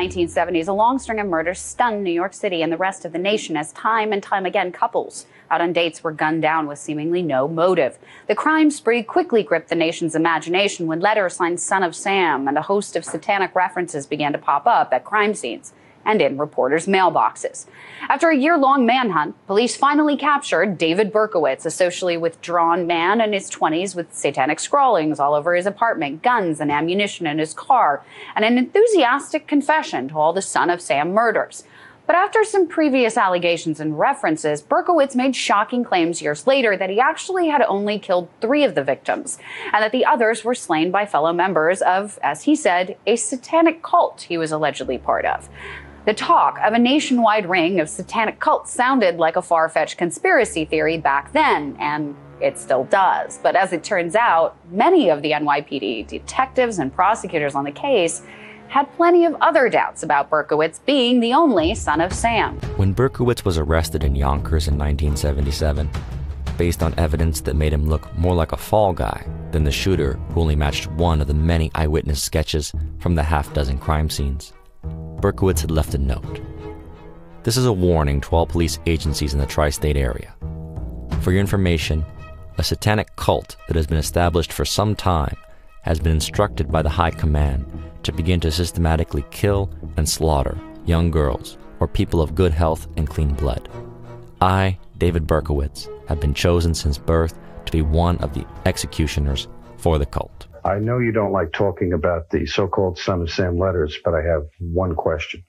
1970s, a long string of murders stunned New York City and the rest of the nation as time and time again couples out on dates were gunned down with seemingly no motive. The crime spree quickly gripped the nation's imagination when letters signed Son of Sam and a host of satanic references began to pop up at crime scenes and in reporters' mailboxes. After a year-long manhunt, police finally captured David Berkowitz, a socially withdrawn man in his 20s with satanic scrawlings all over his apartment, guns and ammunition in his car, and an enthusiastic confession to all the Son of Sam murders. But after some previous allegations and references, Berkowitz made shocking claims years later that he actually had only killed 3 of the victims, and that the others were slain by fellow members of, as he said, a satanic cult he was allegedly part of. The talk of a nationwide ring of satanic cults sounded like a far-fetched conspiracy theory back then, and it still does. But as it turns out, many of the NYPD detectives and prosecutors on the case had plenty of other doubts about Berkowitz being the only Son of Sam. When Berkowitz was arrested in Yonkers in 1977, based on evidence that made him look more like a fall guy than the shooter who only matched one of the many eyewitness sketches from the half-dozen crime scenes, Berkowitz had left a note. This is a warning to all police agencies in the tri-state area. For your information, a satanic cult that has been established for some time has been instructed by the High Command to begin to systematically kill and slaughter young girls or people of good health and clean blood. I, David Berkowitz, have been chosen since birth to be one of the executioners for the cult. I know you don't like talking about the so-called Son of Sam letters, but I have one question.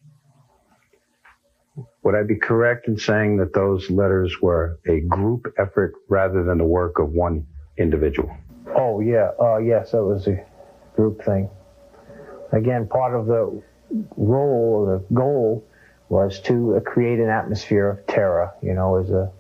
Would I be correct in saying that those letters were a group effort rather than the work of one individual? Oh, yeah. Yes, it was a group thing. Again, part of the role, or the goal, was to create an atmosphere of terror. You know,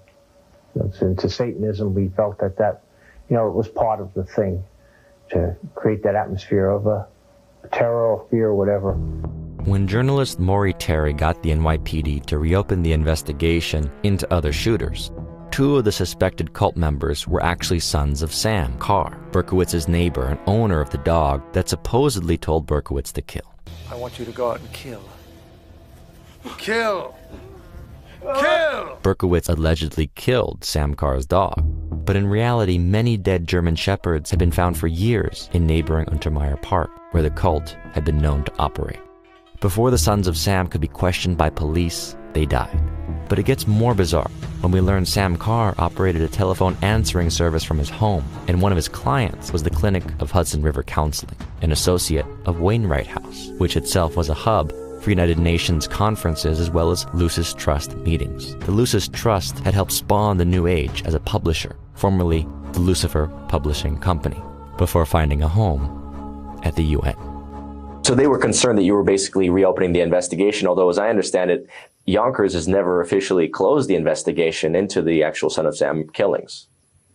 into Satanism, we felt that it was part of the thing, to create that atmosphere of terror or fear or whatever. When journalist Maury Terry got the NYPD to reopen the investigation into other shooters, 2 of the suspected cult members were actually sons of Sam Carr, Berkowitz's neighbor and owner of the dog that supposedly told Berkowitz to kill. I want you to go out and kill. Kill! Kill! Berkowitz allegedly killed Sam Carr's dog, but in reality, many dead German shepherds had been found for years in neighboring Untermyer Park, where the cult had been known to operate. Before the Sons of Sam could be questioned by police, they died. But it gets more bizarre when we learn Sam Carr operated a telephone answering service from his home, and one of his clients was the Clinic of Hudson River Counseling, an associate of Wainwright House, which itself was a hub for United Nations conferences as well as Lucis Trust meetings. The Lucis Trust had helped spawn the New Age as a publisher, formerly the Lucifer Publishing Company, before finding a home at the UN. So they were concerned that you were basically reopening the investigation, although as I understand it, Yonkers has never officially closed the investigation into the actual Son of Sam killings.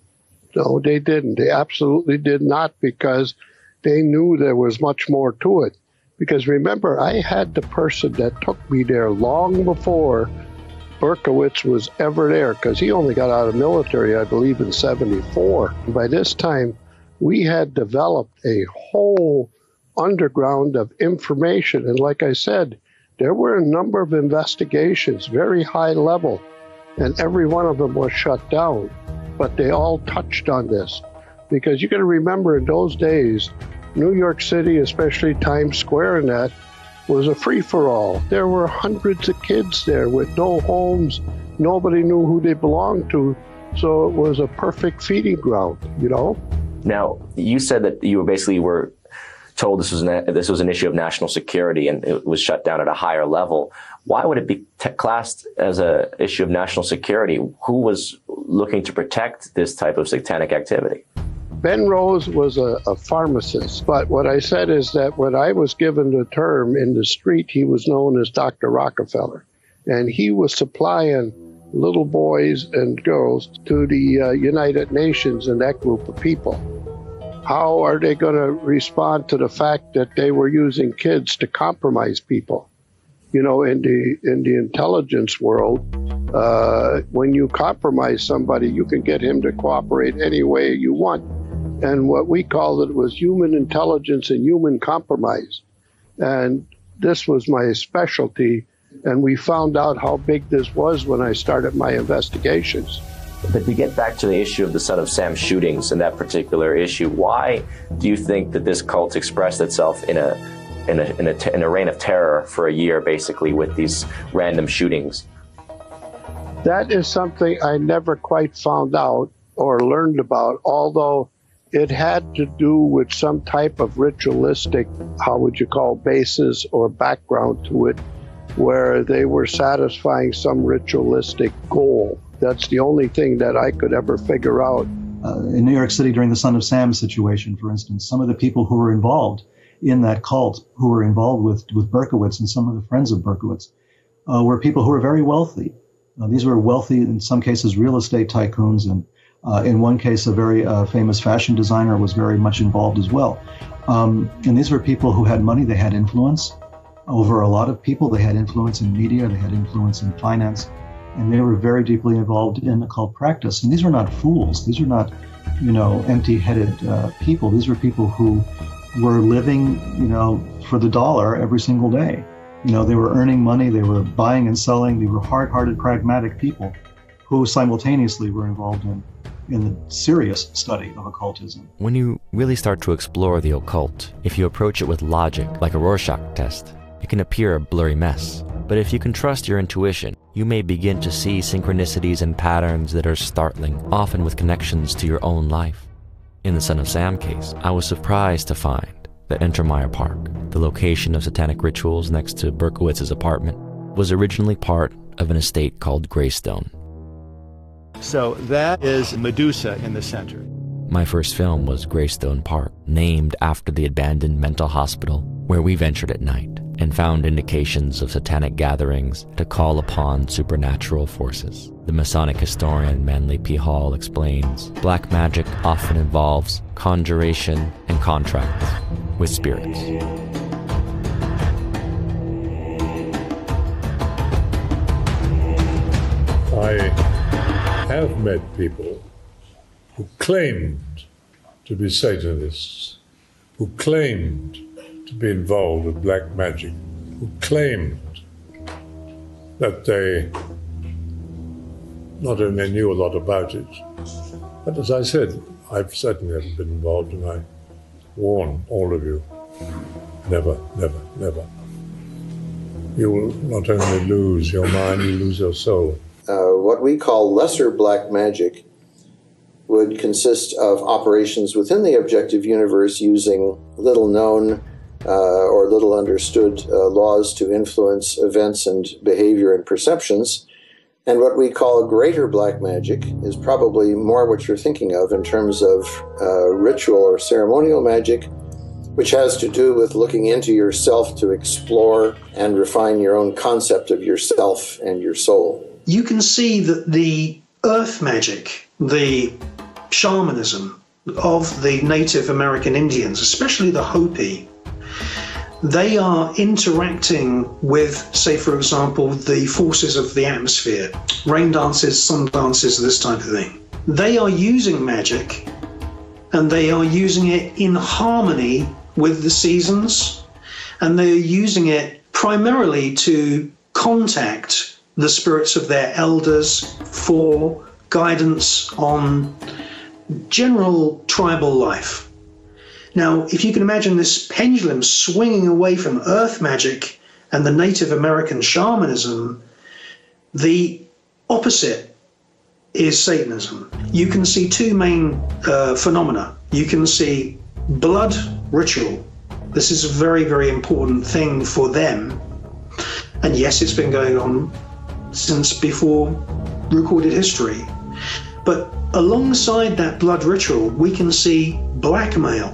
No, they didn't. They absolutely did not, because they knew there was much more to it. Because remember, I had the person that took me there long before Berkowitz was ever there, because he only got out of military, I believe, in '74. By this time, we had developed a whole underground of information. And like I said, there were a number of investigations, very high level, and every one of them was shut down. But they all touched on this. Because you got to remember, in those days, New York City, especially Times Square and that, was a free-for-all. There were hundreds of kids there with no homes. Nobody knew who they belonged to. So it was a perfect feeding ground, you know? Now, you said that you were told this was an issue of national security and it was shut down at a higher level. Why would it be classed as an issue of national security? Who was looking to protect this type of satanic activity? Ben Rose was a pharmacist, but what I said is that when I was given the term in the street, he was known as Dr. Rockefeller, and he was supplying little boys and girls to the United Nations and that group of people. How are they going to respond to the fact that they were using kids to compromise people? You know, in the intelligence world, when you compromise somebody, you can get him to cooperate any way you want. And what we called it was human intelligence and human compromise. And this was my specialty, and we found out how big this was when I started my investigations. But to get back to the issue of the Son of Sam shootings and that particular issue, why do you think that this cult expressed itself in a reign of terror for a year, basically, with these random shootings? That is something I never quite found out or learned about, although it had to do with some type of ritualistic, how would you call, basis or background to it, where they were satisfying some ritualistic goal. That's the only thing that I could ever figure out. In New York City during the Son of Sam situation, for instance, some of the people who were involved in that cult, who were involved with Berkowitz and some of the friends of Berkowitz, were people who were very wealthy. These were wealthy, in some cases, real estate tycoons, and in one case, a very famous fashion designer was very much involved as well. And these were people who had money, they had influence over a lot of people. They had influence in media, they had influence in finance, and they were very deeply involved in occult practice. And these were not fools. These were not, empty-headed people. These were people who were living, for the dollar every single day. They were earning money, they were buying and selling. They were hard-hearted, pragmatic people who simultaneously were involved in the serious study of occultism. When you really start to explore the occult, if you approach it with logic, like a Rorschach test, it can appear a blurry mess. But if you can trust your intuition, you may begin to see synchronicities and patterns that are startling, often with connections to your own life. In the Son of Sam case, I was surprised to find that Untermeyer Park, the location of satanic rituals next to Berkowitz's apartment, was originally part of an estate called Greystone. So that is Medusa in the center. My first film was Greystone Park, named after the abandoned mental hospital where we ventured at night and found indications of satanic gatherings to call upon supernatural forces. The Masonic historian Manly P. Hall explains, black magic often involves conjuration and contracts with spirits. I have met people who claimed to be Satanists, who claimed to be involved with black magic, who claimed that they not only knew a lot about it, but as I said, I've certainly never been involved, and I warn all of you, never, never, never. You will not only lose your mind, you lose your soul. What we call lesser black magic would consist of operations within the objective universe using little known or little understood laws to influence events and behavior and perceptions. And what we call greater black magic is probably more what you're thinking of in terms of ritual or ceremonial magic, which has to do with looking into yourself to explore and refine your own concept of yourself and your soul. You can see that the earth magic, the shamanism of the Native American Indians, especially the Hopi, they are interacting with, say, for example, the forces of the atmosphere, rain dances, sun dances, this type of thing. They are using magic, and they are using it in harmony with the seasons, and they are using it primarily to contact the spirits of their elders for guidance on general tribal life. Now, if you can imagine this pendulum swinging away from earth magic and the Native American shamanism, the opposite is Satanism. You can see two main phenomena. You can see blood ritual. This is a very, very important thing for them. And yes, it's been going on since before recorded history. But alongside that blood ritual, we can see blackmail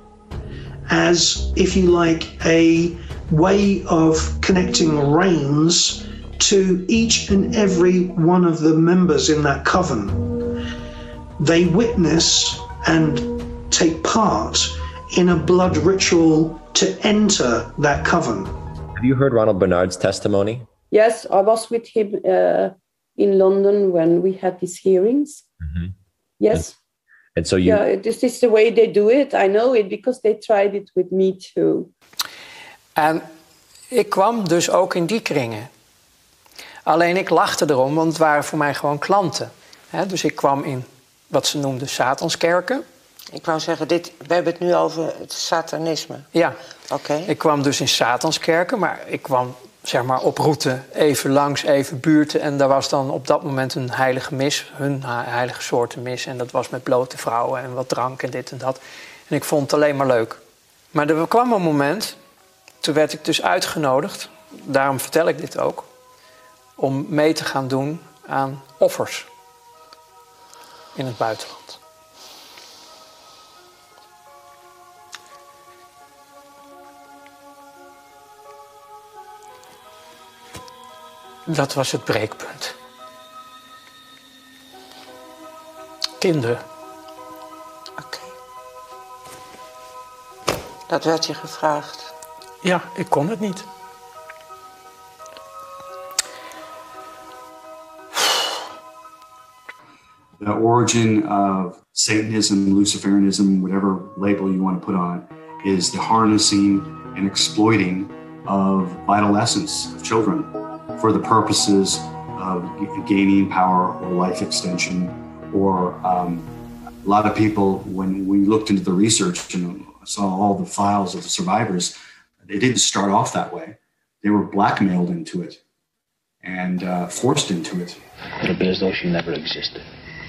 as, if you like, a way of connecting reins to each and every one of the members in that coven. They witness and take part in a blood ritual to enter that coven. Have you heard Ronald Bernard's testimony? Yes, I was with him in London when we had these hearings. Mm-hmm. Yes. And so you... Yeah, this is the way they do it. I know it because they tried it with me too. And Ik kwam dus ook in die kringen. Alleen ik lachte erom, want het waren voor mij gewoon klanten. Dus ik kwam in wat ze noemden satanskerken. Ik wou zeggen, we hebben het nu over het satanisme. Ja, oké. Ik kwam dus in satanskerken, maar ik kwam zeg maar op route even langs, even buurten. En daar was dan op dat moment een heilige mis, hun heilige soorten mis. En dat was met blote vrouwen en wat drank en dit en dat. En ik vond het alleen maar leuk. Maar er kwam een moment, toen werd ik dus uitgenodigd, daarom vertel ik dit ook, om mee te gaan doen aan offers in het buitenland. Dat was het breekpunt. Kinderen. Oké. Dat werd je gevraagd? Ja, ik kon het niet. The origin of Satanism, Luciferianism, whatever label you want to put on it, is the harnessing and exploiting of vital essence of children for the purposes of gaining power or life extension. Or a lot of people, when we looked into the research and saw all the files of the survivors, they didn't start off that way. They were blackmailed into it and forced into it. It appears though she never existed.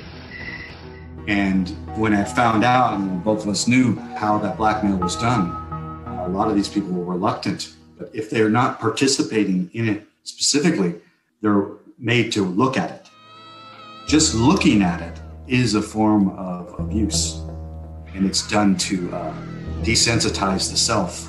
And when I found out, and both of us knew how that blackmail was done, a lot of these people were reluctant. But if they're not participating in it specifically, they're made to look at it. Just looking at it is a form of abuse. And it's done to desensitize the self.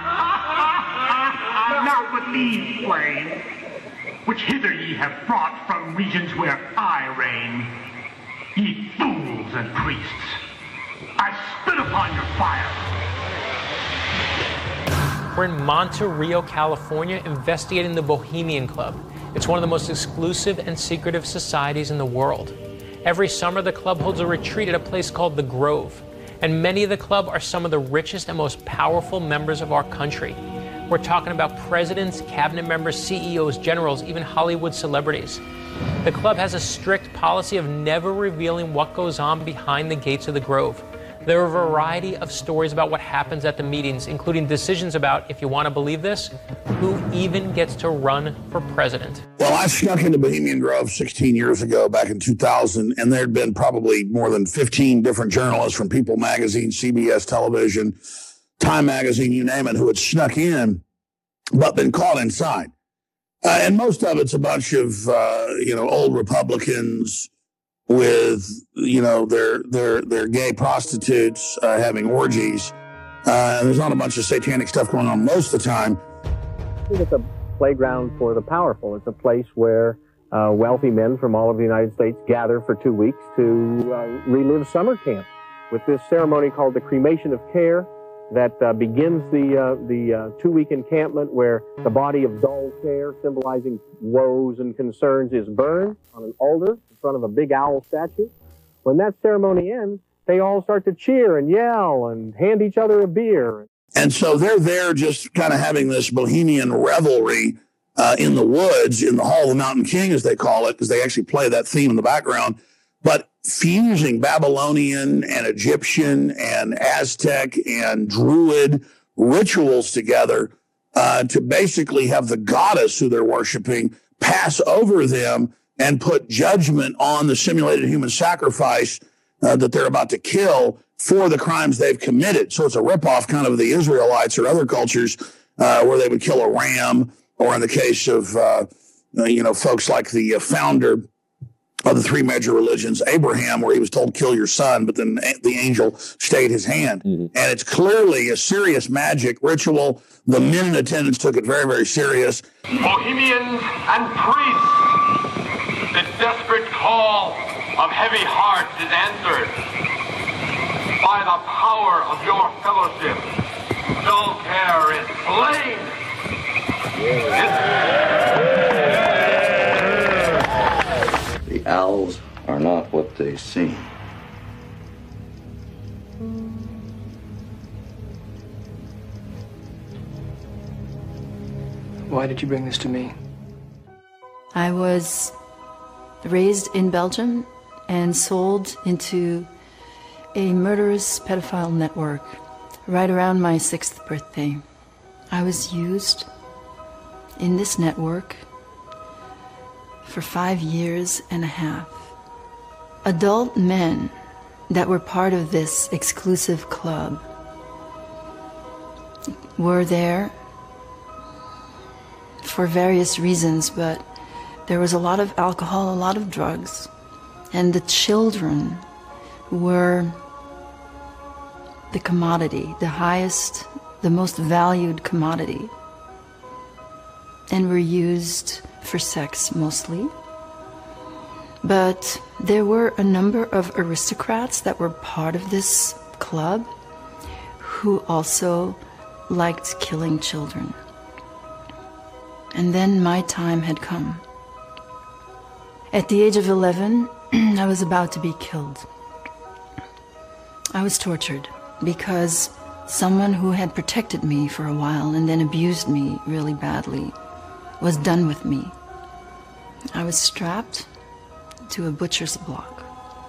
Not with these flames, which hither ye have brought from regions where I reign. Ye fools and priests, I spit upon your fire. We're in Monte Rio, California, investigating the Bohemian Club. It's one of the most exclusive and secretive societies in the world. Every summer, the club holds a retreat at a place called The Grove. And many of the club are some of the richest and most powerful members of our country. We're talking about presidents, cabinet members, CEOs, generals, even Hollywood celebrities. The club has a strict policy of never revealing what goes on behind the gates of the Grove. There are a variety of stories about what happens at the meetings, including decisions about, if you want to believe this, who even gets to run for president. Well, I snuck into Bohemian Grove 16 years ago, back in 2000, and there'd been probably more than 15 different journalists from People Magazine, CBS Television, Time Magazine, you name it, who had snuck in, but been caught inside. And most of it's a bunch of, old Republicans with, their gay prostitutes having orgies. And there's not a bunch of satanic stuff going on most of the time. I think it's a playground for the powerful. It's a place where wealthy men from all over the United States gather for 2 weeks to relive summer camp with this ceremony called the Cremation of Care that begins the 2-week encampment where the body of dull care, symbolizing woes and concerns, is burned on an altar in front of a big owl statue. When that ceremony ends, they all start to cheer and yell and hand each other a beer. And so they're there just kind of having this bohemian revelry in the woods, in the Hall of the Mountain King, as they call it, because they actually play that theme in the background. But fusing Babylonian and Egyptian and Aztec and Druid rituals together to basically have the goddess who they're worshiping pass over them and put judgment on the simulated human sacrifice that they're about to kill for the crimes they've committed. So it's a ripoff kind of the Israelites or other cultures where they would kill a ram, or in the case of, folks like the founder of the three major religions, Abraham, where he was told, kill your son, but then the angel stayed his hand. Mm-hmm. And it's clearly a serious magic ritual. The men in attendance took it very, very serious. Bohemians and priests, the desperate call of heavy hearts is answered by the power of your fellowship. Dull care is slain. The owls are not what they seem. Why did you bring this to me? I was raised in Belgium and sold into a murderous pedophile network right around my 6th birthday. I was used in this network for 5 years and a half. Adult men that were part of this exclusive club were there for various reasons, but there was a lot of alcohol, a lot of drugs, and the children were the commodity, the highest, the most valued commodity, and were used for sex mostly. But there were a number of aristocrats that were part of this club who also liked killing children. And then my time had come. At the age of 11, I was about to be killed. I was tortured because someone who had protected me for a while and then abused me really badly was done with me. I was strapped to a butcher's block.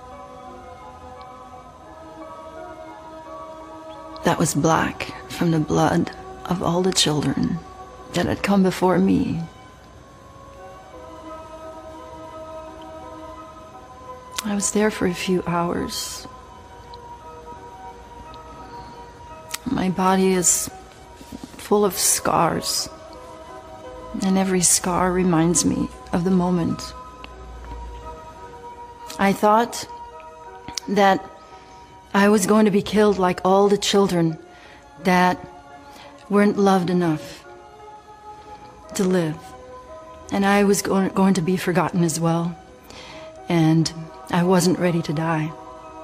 That was black from the blood of all the children that had come before me. I was there for a few hours. My body is full of scars, and every scar reminds me of the moment. I thought that I was going to be killed like all the children that weren't loved enough to live. And I was going to be forgotten as well. And I wasn't ready to die.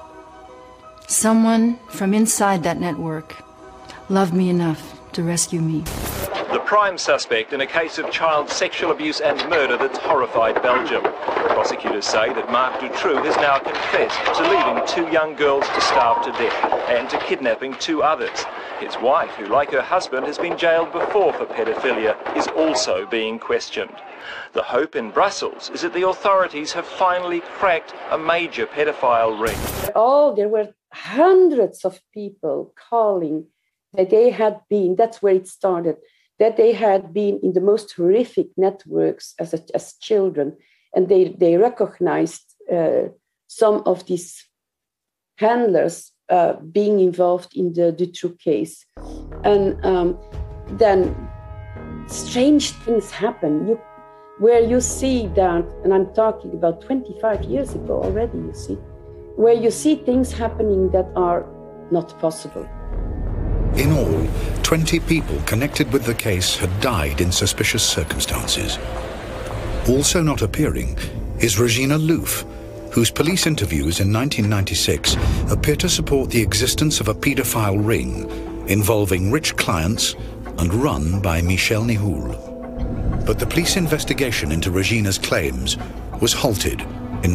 Someone from inside that network loved me enough to rescue me. The prime suspect in a case of child sexual abuse and murder that's horrified Belgium. Prosecutors say that Marc Dutroux has now confessed to leaving 2 young girls to starve to death and to kidnapping 2 others. His wife, who like her husband has been jailed before for pedophilia, is also being questioned. The hope in Brussels is that the authorities have finally cracked a major pedophile ring. There were hundreds of people calling that they had been, that's where it started, that they had been in the most horrific networks as children, and they recognized some of these handlers being involved in the Dutroux case. And then strange things happen, where you see that, and I'm talking about 25 years ago already, you see, where you see things happening that are not possible. In all, 20 people connected with the case had died in suspicious circumstances. Also not appearing is Regina Louf, whose police interviews in 1996 appear to support the existence of a paedophile ring involving rich clients and run by Michel Nihoul. But the police investigation into Regina's claims was halted in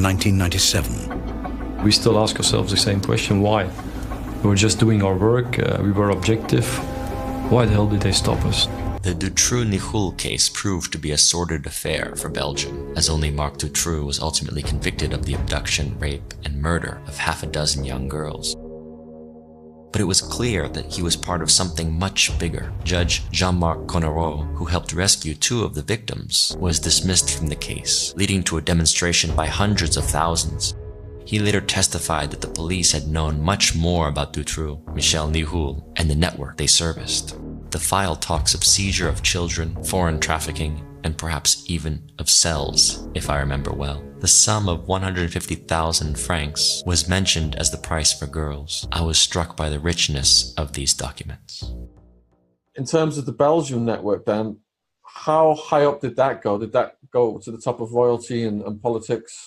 1997. We still ask ourselves the same question, why? We were just doing our work, we were objective. Why the hell did they stop us? The Dutroux-Nihoul case proved to be a sordid affair for Belgium, as only Marc Dutroux was ultimately convicted of the abduction, rape, and murder of half a dozen young girls. But it was clear that he was part of something much bigger. Judge Jean-Marc Connereau, who helped rescue 2 of the victims, was dismissed from the case, leading to a demonstration by hundreds of thousands. He later testified that the police had known much more about Dutroux, Michel Nihoul, and the network they serviced. The file talks of seizure of children, foreign trafficking, and perhaps even of cells, if I remember well. The sum of 150,000 francs was mentioned as the price for girls. I was struck by the richness of these documents. In terms of the Belgian network then, how high up did that go? Did that go to the top of royalty and politics?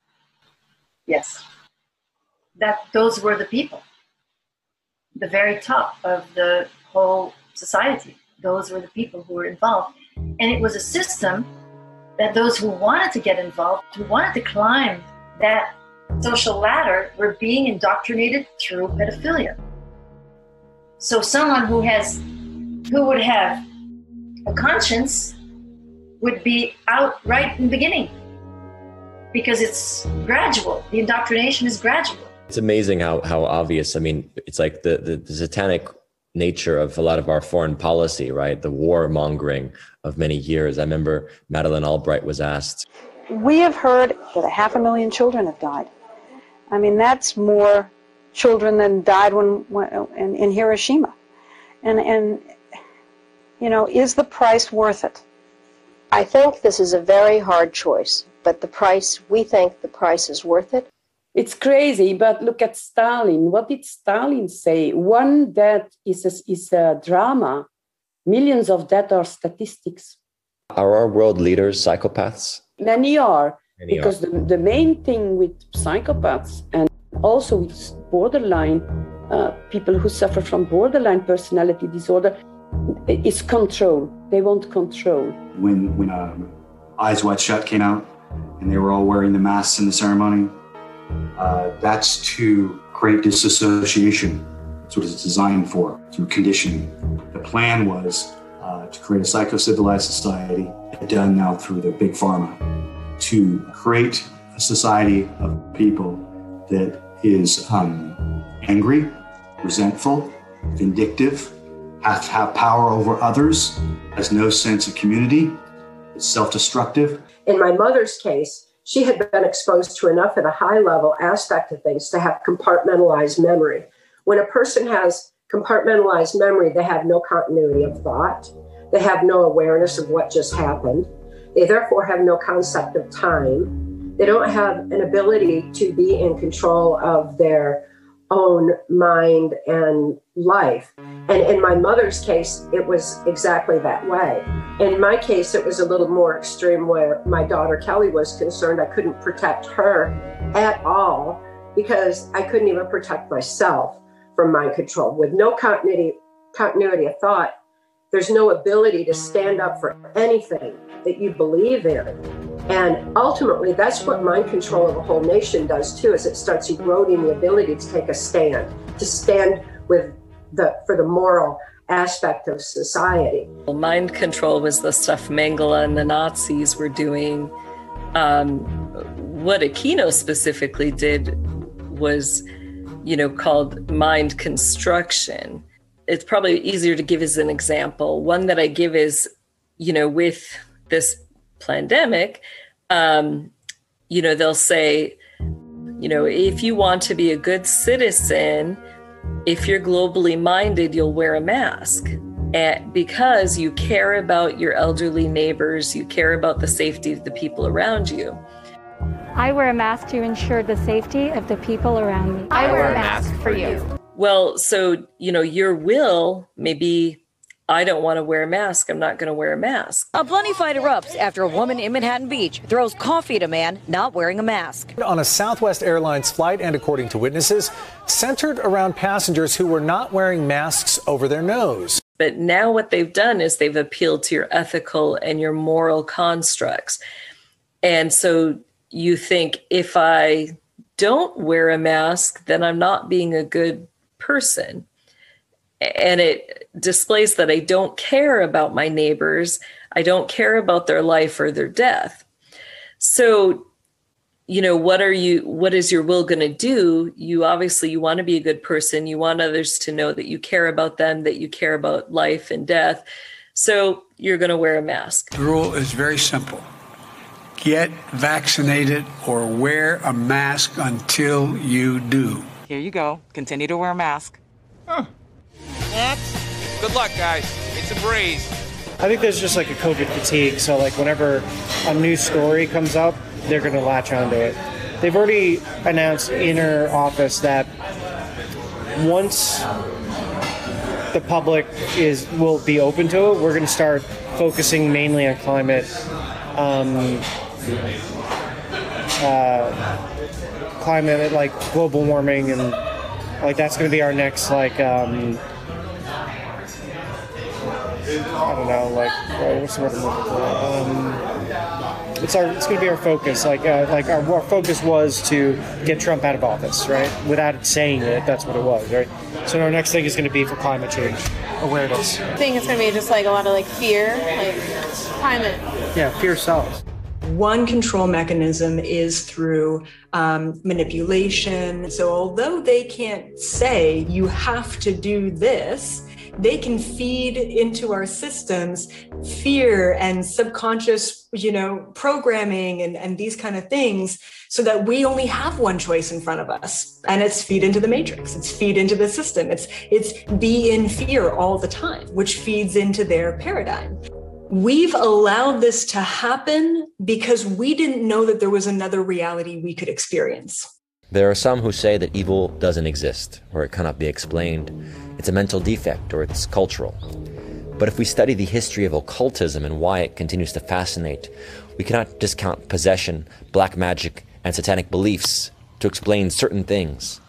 Yes, those were the people, the very top of the whole society. Those were the people who were involved. And it was a system that those who wanted to get involved, who wanted to climb that social ladder, were being indoctrinated through pedophilia. So someone who would have a conscience would be out right in the beginning, because it's gradual. The indoctrination is gradual. It's amazing how obvious. I mean, it's like the satanic nature of a lot of our foreign policy, right? The warmongering of many years. I remember Madeleine Albright was asked, we have heard that 500,000 children have died. I mean, that's more children than died in Hiroshima. And you know, is the price worth it? I think this is a very hard choice, but we think the price is worth it. It's crazy, but look at Stalin. What did Stalin say? One death is a drama. Millions of deaths are statistics. Are our world leaders psychopaths? Many are, because the main thing with psychopaths and also with borderline, people who suffer from borderline personality disorder, is control. They want control. When Eyes Wide Shut came out and they were all wearing the masks in the ceremony, that's to create disassociation. That's what it's designed for, through conditioning. The plan was to create a psycho-civilized society, done now through the big pharma, to create a society of people that is angry, resentful, vindictive, have power over others, has no sense of community, is self-destructive. In my mother's case, she had been exposed to enough at a high level aspect of things to have compartmentalized memory. When a person has compartmentalized memory, they have no continuity of thought. They have no awareness of what just happened. They therefore have no concept of time. They don't have an ability to be in control of their own mind and life. And in my mother's case, it was exactly that way. In my case, it was a little more extreme where my daughter Kelly was concerned. I couldn't protect her at all because I couldn't even protect myself from mind control. With no continuity of thought, there's no ability to stand up for anything that you believe in. And ultimately, that's what mind control of a whole nation does too, is it starts eroding the ability to take a stand, to stand for the moral aspect of society. Mind control was the stuff Mengele and the Nazis were doing. What Aquino specifically did was, called mind construction. It's probably easier to give as an example. One that I give is, with this pandemic, they'll say, if you want to be a good citizen, if you're globally minded, you'll wear a mask. And because you care about your elderly neighbors, you care about the safety of the people around you. I wear a mask to ensure the safety of the people around me. I wear a mask for you. Well, so, your will may be, I don't want to wear a mask. I'm not going to wear a mask. A bloody fight erupts after a woman in Manhattan Beach throws coffee at a man not wearing a mask. On a Southwest Airlines flight, and according to witnesses, centered around passengers who were not wearing masks over their nose. But now what they've done is they've appealed to your ethical and your moral constructs. And so you think, if I don't wear a mask, then I'm not being a good person. And it displays that I don't care about my neighbors. I don't care about their life or their death. So, what is your will going to do? You want to be a good person. You want others to know that you care about them, that you care about life and death. So you're going to wear a mask. The rule is very simple. Get vaccinated or wear a mask until you do. Here you go. Continue to wear a mask. Next. Good luck, guys. It's a breeze. I think there's just like a COVID fatigue. So whenever a new story comes up, they're going to latch onto it. They've already announced inner office that once the public will be open to it, we're going to start focusing mainly on climate, climate like global warming, and that's going to be our next I don't know, what's the word I'm looking for? it's going to be our focus. Our focus was to get Trump out of office, right? Without saying it, that's what it was, right? So our next thing is going to be for climate change awareness. I think it's going to be just like a lot of like fear, like climate. Yeah, fear sells. One control mechanism is through manipulation. So although they can't say you have to do this, they can feed into our systems fear and subconscious, programming and these kind of things, so that we only have one choice in front of us, and it's feed into the matrix. It's feed into the system. It's be in fear all the time, which feeds into their paradigm. We've allowed this to happen because we didn't know that there was another reality we could experience. There are some who say that evil doesn't exist, or it cannot be explained. It's a mental defect, or it's cultural. But if we study the history of occultism and why it continues to fascinate, we cannot discount possession, black magic, and satanic beliefs to explain certain things.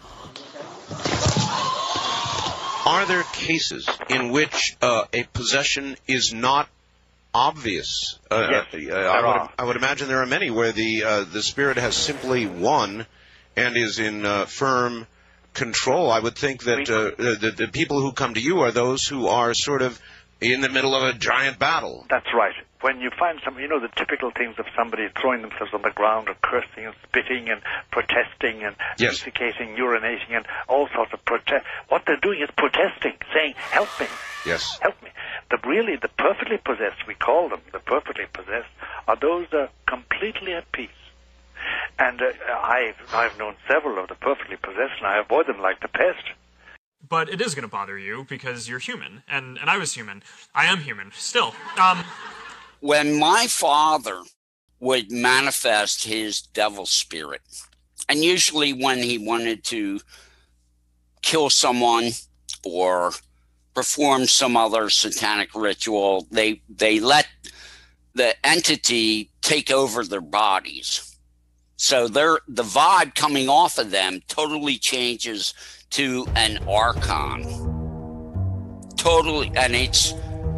Are there cases in which a possession is not obvious? Yes, I would imagine there are many where the spirit has simply won and is in firm control. I would think that the people who come to you are those who are sort of in the middle of a giant battle. That's right. When you find the typical things of somebody throwing themselves on the ground or cursing and spitting and protesting and defecating, urinating and all sorts of protest. What they're doing is protesting, saying, help me. Yes. Help me. The perfectly possessed, we call them the perfectly possessed, are those that are completely at peace. And I've known several of the perfectly possessed, and I avoid them like the pest. But it is going to bother you because you're human, and I was human. I am human, still. When my father would manifest his devil spirit, and usually when he wanted to kill someone or perform some other satanic ritual, they let the entity take over their bodies. So the vibe coming off of them totally changes to an archon. Totally, and it's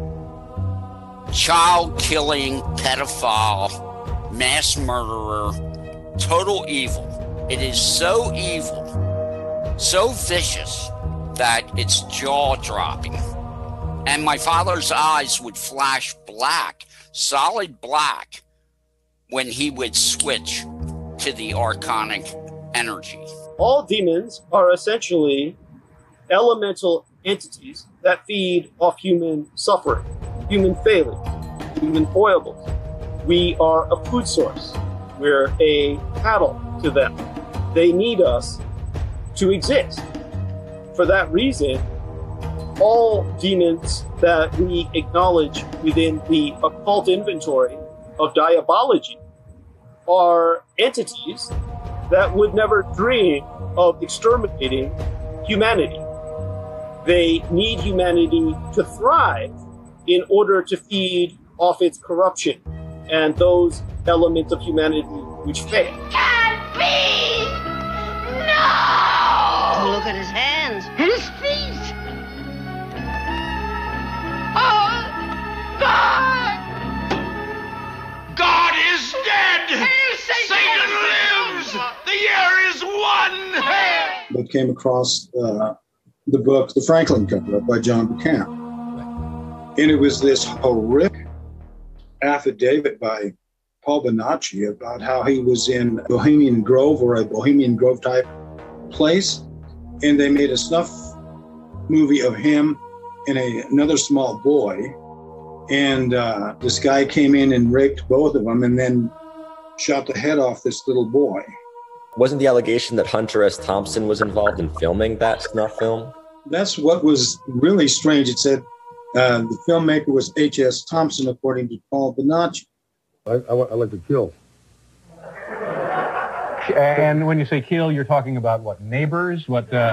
child-killing, pedophile, mass murderer, total evil. It is so evil, so vicious, that it's jaw-dropping. And my father's eyes would flash black, solid black, when he would switch to the archonic energy. All demons are essentially elemental entities that feed off human suffering, human failing, human foibles. We are a food source. We're a cattle to them. They need us to exist. For that reason, all demons that we acknowledge within the occult inventory of diabology are entities that would never dream of exterminating humanity. They need humanity to thrive in order to feed off its corruption and those elements of humanity which fail. Can't be! No! Look at his hands and his feet! Oh, God! God is dead! Satan lives! The year is won! I came across the book, The Franklin Cover-Up by John Buchan. And it was this horrific affidavit by Paul Bonacci about how he was in Bohemian Grove, or a Bohemian Grove type place. And they made a snuff movie of him and another small boy. And this guy came in and raped both of them and then shot the head off this little boy. Wasn't the allegation that Hunter S. Thompson was involved in filming that snuff film? That's what was really strange. It said the filmmaker was H.S. Thompson, according to Paul Bonacci. I like to kill. And when you say kill, you're talking about what, neighbors? What? We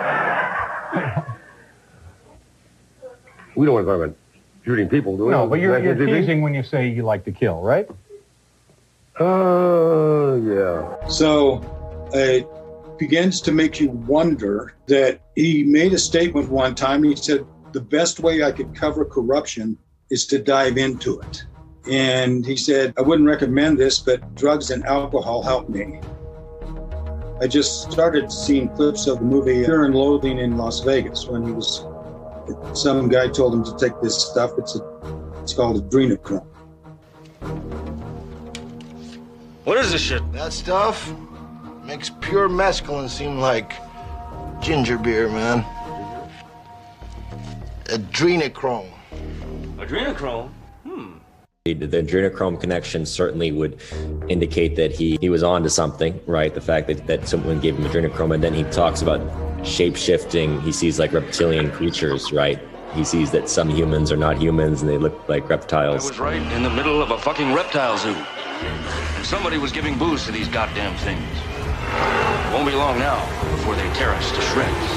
don't want to talk about shooting people, do we? No, but you're teasing when you say you like to kill, right? Yeah. So it begins to make you wonder that he made a statement one time. He said, the best way I could cover corruption is to dive into it. And he said, I wouldn't recommend this, but drugs and alcohol help me. I just started seeing clips of the movie Fear and Loathing in Las Vegas when he was, some guy told him to take this stuff. It's called adrenochrome. What is this shit? That stuff makes pure mescaline seem like ginger beer, man. Adrenochrome. Adrenochrome? The adrenochrome connection certainly would indicate that he was on to something, right? The fact that someone gave him adrenochrome, and then he talks about shape-shifting. He sees like reptilian creatures, right? He sees that some humans are not humans and they look like reptiles. I was right in the middle of a fucking reptile zoo. And somebody was giving booze to these goddamn things. It won't be long now before they tear us to shreds.